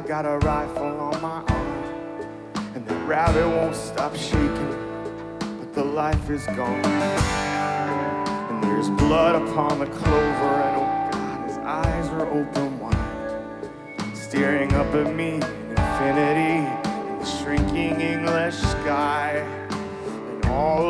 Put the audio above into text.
I've got a rifle on my arm, and the rabbit won't stop shaking, but the life is gone. And there's blood upon the clover, and oh God, his eyes are open wide, staring up at me in infinity, in the shrinking English sky. And all